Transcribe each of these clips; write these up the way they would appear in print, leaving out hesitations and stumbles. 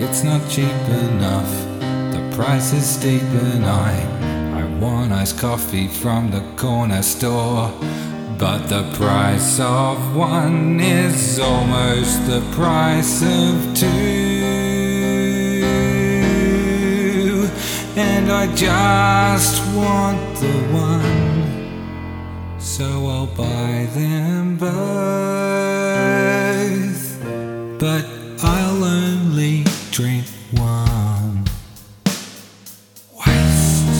It's not cheap enough, the price is steep, and I want iced coffee from the corner store. But the price of one is almost the price of two, and I just want the one, so I'll buy them both. But I'll only drink one. Waste.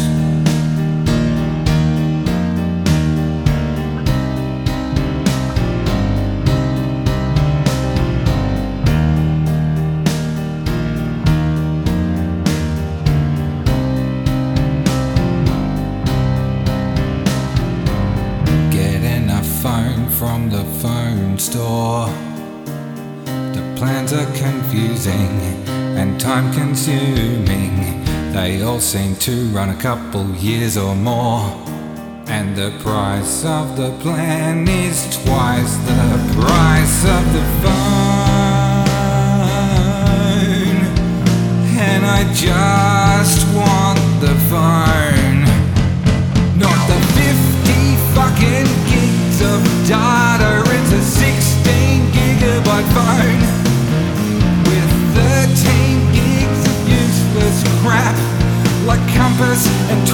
Getting a phone from the phone store. The plans are confusing and time consuming. They all seem to run a couple years or more, and the price of the plan is twice the price of the phone. And I just want the phone, not the 50 fucking gigs of data. It's a 16 gigabyte phone with 13 gigs of useless crap like Compass and